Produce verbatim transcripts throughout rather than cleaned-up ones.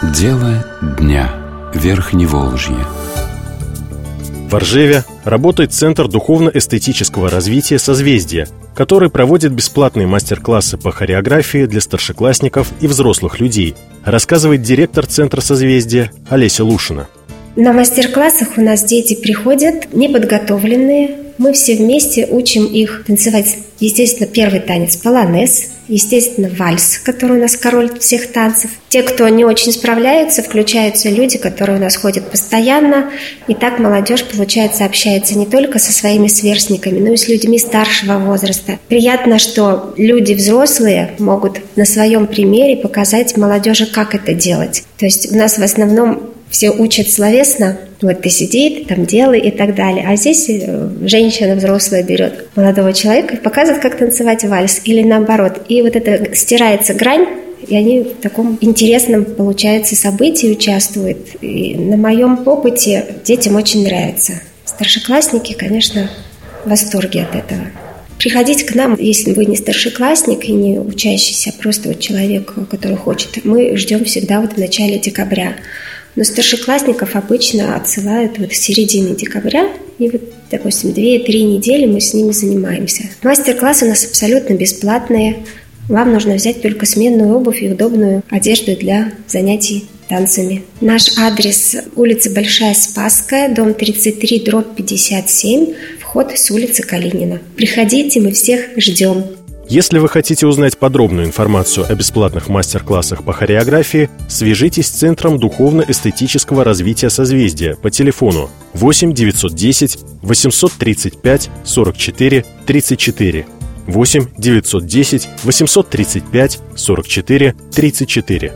Дело дня. Верхневолжье. В Ржеве работает Центр духовно-эстетического развития «Созвездие», который проводит бесплатные мастер-классы по хореографии для старшеклассников и взрослых людей, рассказывает директор Центра «Созвездие» Олеся Лушина. На мастер-классах у нас дети приходят неподготовленные. Мы все вместе учим их танцевать, естественно, первый танец полонез, естественно, вальс, который у нас король всех танцев. Те, кто не очень справляются, включаются люди, которые у нас ходят постоянно. И так молодежь, получается, общается не только со своими сверстниками, но и с людьми старшего возраста. Приятно, что люди взрослые могут на своем примере показать молодежи, как это делать. То есть у нас в основном все учат словесно, вот ты сиди, там делай и так далее. А здесь женщина взрослая берет молодого человека и показывает, как танцевать вальс, или наоборот. И вот это стирается грань, и они в таком интересном, получается, событии участвуют. И на моем опыте детям очень нравится. Старшеклассники, конечно, в восторге от этого. Приходите к нам, если вы не старшеклассник и не учащийся, а просто вот человек, который хочет. Мы ждем всегда вот в начале декабря. Но старшеклассников обычно отсылают вот в середине декабря, и вот, допустим, две-три недели мы с ними занимаемся. Мастер-классы у нас абсолютно бесплатные. Вам нужно взять только сменную обувь и удобную одежду для занятий танцами. Наш адрес – улица Большая Спасская, дом тридцать три, дробь пятьдесят семь, вход с улицы Калинина. Приходите, мы всех ждем. Если вы хотите узнать подробную информацию о бесплатных мастер-классах по хореографии, свяжитесь с Центром духовно-эстетического развития «Созвездия» по телефону восемь девятьсот десять восемьсот тридцать пять сорок четыре тридцать четыре, восемь девятьсот десять восемьсот тридцать пять сорок четыре тридцать четыре.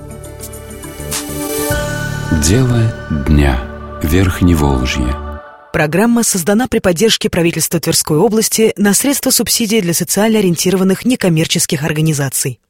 Дело дня. Верхневолжье. Программа создана при поддержке правительства Тверской области на средства субсидий для социально ориентированных некоммерческих организаций.